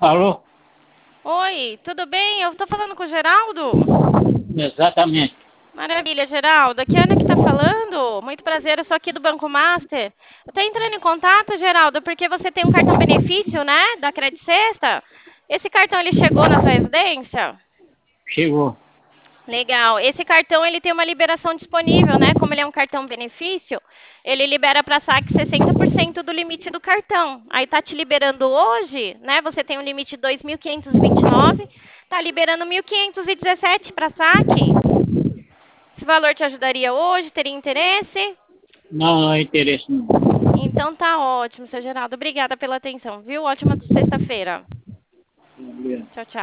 Alô? Oi, tudo bem? Eu tô falando com o Geraldo? Exatamente. Maravilha, Geraldo. Aqui é a Ana que tá falando. Muito prazer, eu sou aqui do Banco Master. Eu tô entrando em contato, Geraldo, porque você tem um cartão benefício, né? Da Credit Sexta. Esse cartão, ele chegou na sua residência? Chegou. Legal. Esse cartão, ele tem uma liberação disponível, né? Como ele é um cartão benefício, ele libera para saque 60% do limite do cartão. Aí tá te liberando hoje, né? Você tem um limite de 2.529, tá liberando 1.517 para saque. Esse valor te ajudaria hoje? Teria interesse? Não, não é interesse não. Então tá ótimo, seu Geraldo. Obrigada pela atenção, viu? Ótima sexta-feira. Obrigado. Tchau, tchau.